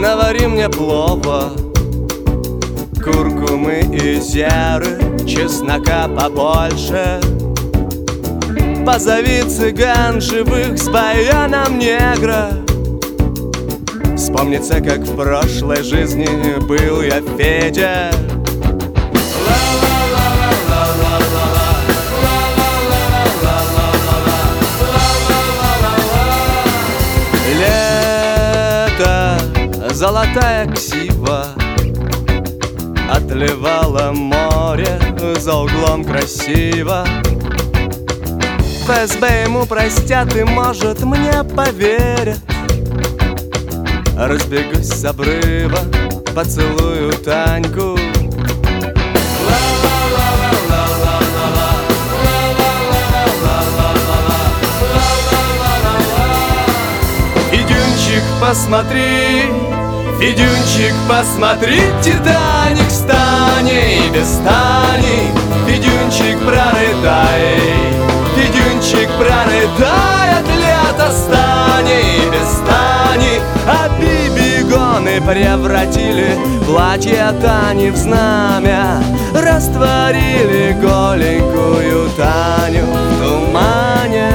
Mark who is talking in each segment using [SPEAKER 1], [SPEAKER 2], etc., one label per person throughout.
[SPEAKER 1] навари мне плова, куркумы и зеры, чеснока побольше. Позови цыган живых с баяном негра. Вспомнится, как в прошлой жизни был я Федя. Лето, золотая ксива, отливало море за углом красиво. ФСБ ему простят и, может, мне поверят. Разбегусь с обрыва, поцелую Таньку. Федюнчик, посмотри, Федюнчик, посмотри, Титаник с Таней без Тани. Федюнчик, прорыдай, Федюнчик, прорыдай от лета с Таней без Тани. А бибигоны превратили платье Тани в знамя, растворили голенькую Таню в тумане.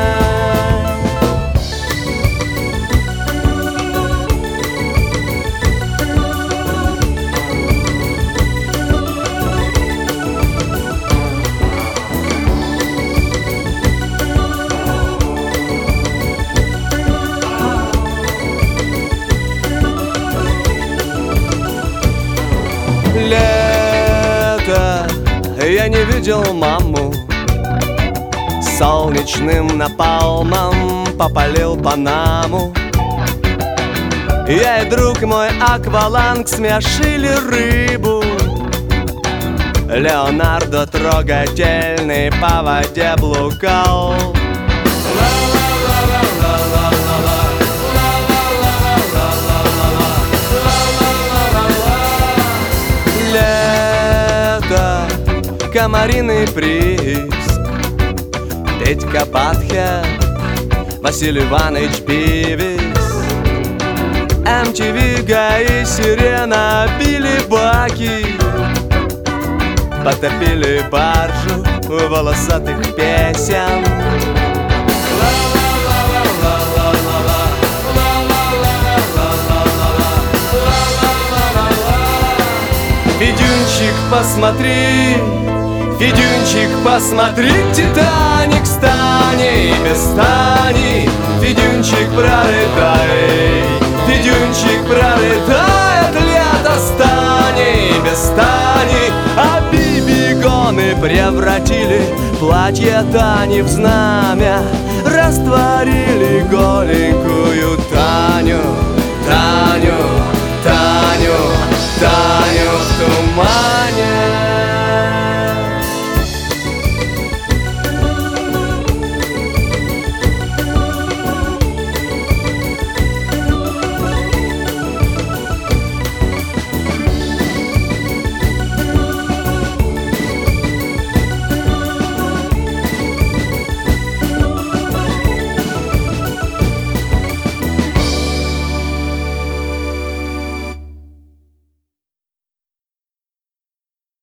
[SPEAKER 1] Лето, я не видел маму, солнечным напалмом попалил Панаму. Я и друг мой акваланг смешили рыбу. Леонардо трогательный по воде блукал. Лето, комариный прииск, Петька Батхе, Василий Иванович Пивис, MTV, ГАИ, сирена, били баки, потопили баржу волосатых песен. Федюнчик, посмотри, Федюнчик, посмотри, Титаник с Таней без Тани. Федюнчик, прорыдай, Федюнчик, прорыдай от лета с Таней без Тани. А бибигоны превратили платье Тани в знамя, растворили голенькую Таню